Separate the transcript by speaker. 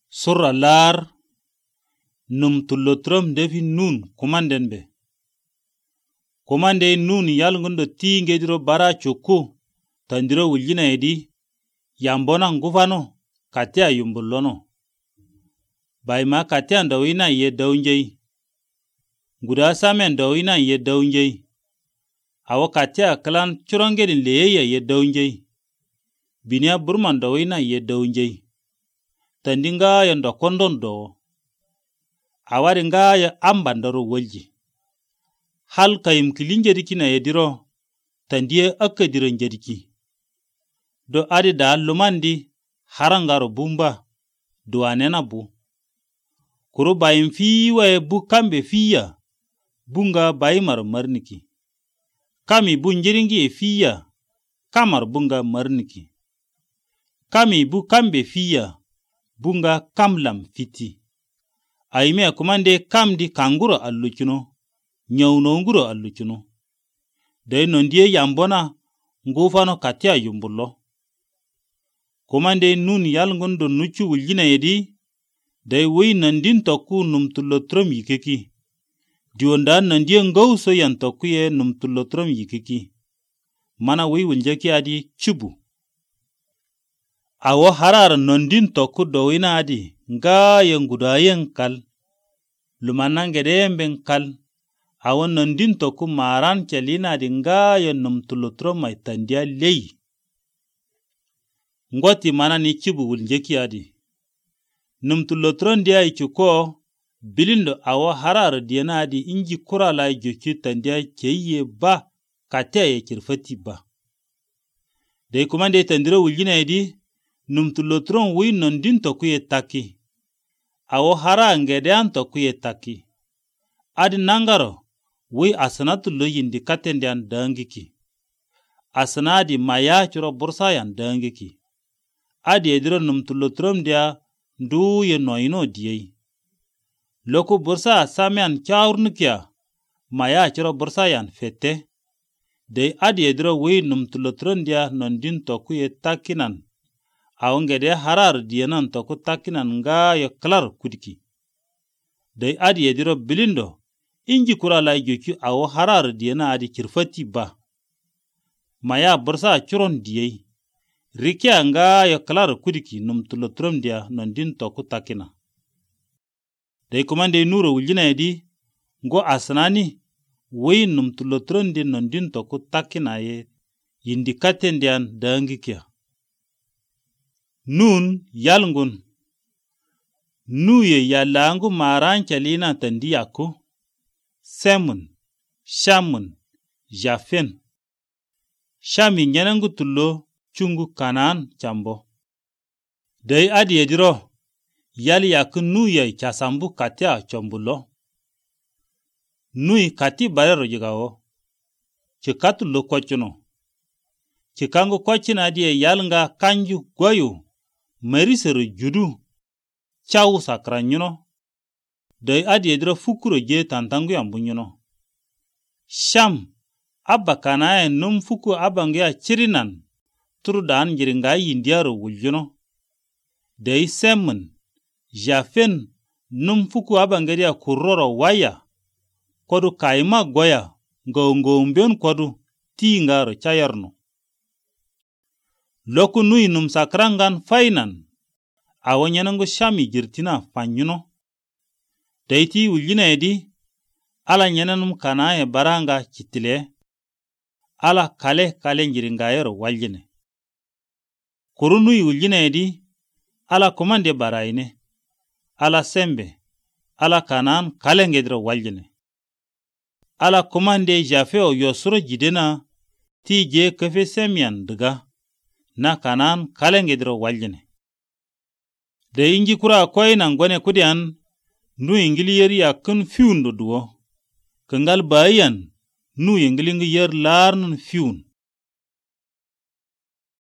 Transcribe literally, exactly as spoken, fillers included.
Speaker 1: Surra lar num tullotrom defi nun kumanden be. Kumande nun yalngundo ti ngediro bara chuku tandiro wuljina edi yambona ngufano katia yumbullono. Baima katia ndawina ye daunjei. Guda samen ndawina ye daunjei. Awa katia kalan churangedin leyeya ye daunjei. Binia burman ndawina ye daunjei. Tandinga ya ndo kondon do. Awari nga ya ambandaro walji. Hal kayim kilinjediki na yediro. Tandie akadiro njediki. Do adi da lumandi harangaro bumba. Do anena bu. Kuru bayim fiwa e bu kambe fiya. Bunga bayimar marniki. Kami bu njiringi e fiya. Kamar bunga marniki. Kami bu kambe fiya. Bunga kamlam fiti. Aime kumande kamdi kanguro alluchuno. Nyauno nguro alluchuno. Dai nondie yambona ngufano katia yumbullo. Kumande nun yalngondo nuchu wuljina yedi. Dai wei nandin toku numtulotrom yikeki. Dionda nandie ngauso yan toku ye numtulotrom yikeki. Mana wei wuljaki adi chubu. Awo harar nondin toku dowina adi nga yengudayen kal. Lumanangedemben kal. Awo nondin toku maran chalina adi nga yen numtulotrom maitandia lei. Ngoti mana ni chibu wuljaki adi. Numtulotron dia ichuko bilindo awo harar diana adi inji kurala ijuki tandia cheye ba katea ye kirfati ba. Dei kumande tandiro wuljina edi numtulotron wi nondin toku ye taki. Awo hara ngedean toku ye taki. Adi nangaro wi asanatullo yindi katendian dangiki. Asanadi maya churo bursa yan dangiki. Adi ediro numtulotron dia ndu ye noino diyei. Loko bursa samian chaurnukia maya churo bursa yan fete. Dei adi ediro wi numtulotron dia nondin toku ye takinan. Awangede harar diyanan toku takinan nga ya klar kudiki. Dai adi ediro bilindo. Inji kurala ijoki awo harar diyana adi kirfati ba. Maya bursa churon diyei. Rikia nga ya klar kudiki numtulotrom dia nondin toku takina. Dai kumande nuro wuljina edi. Ngo asanani. Wei numtulotrom di nondin toku takina ye. Yindikaten diyan dangikia. Nun yalngun. Nuye yalangu maran chalina tandiyako. Semun, shamun, jafen. Shami nyanangu tullo chungu kanan chambo. Dai adi ediro. Yali yaku nuye chasambu katia chombulo. Nui kati barero jigao. Chikatullo kwachuno. Chikangu kwachina adi yalnga kanju gwayo. Marisero judu. Chau sakranyuno. Dai adi ediro fukuro je tantangu yambunyuno. Sham. Abba kanaye num fuku abangea chirinan. Turudan jiringa yindiaro wuljuno. Dai semen. Jafen. Num fuku abangea kuroro waya. Kodu kaima goya. Ngongombion kodu. Tingaro chayarno. Loku nui num sakrangan fainan. Awa nyanango shami jirtina fanyuno. Daiti wuljina edi. Ala nyananum kanaye baranga chitile. Ala kale kale njiringayero waljine. Kuru nui wuljina edi. Ala kumande baraine. Ala sembe. Ala kanan kale ngedro waljine. Ala kumande jafeo yosuro jidena. Ti je kefe semian daga. Na kanan kalengedro waljine. De inji kura koi na ngwane kudian. Nu ingili yeri ya kun fiun do duo. Kangal bayan. Nu ingili ngi yer lar nun fiun.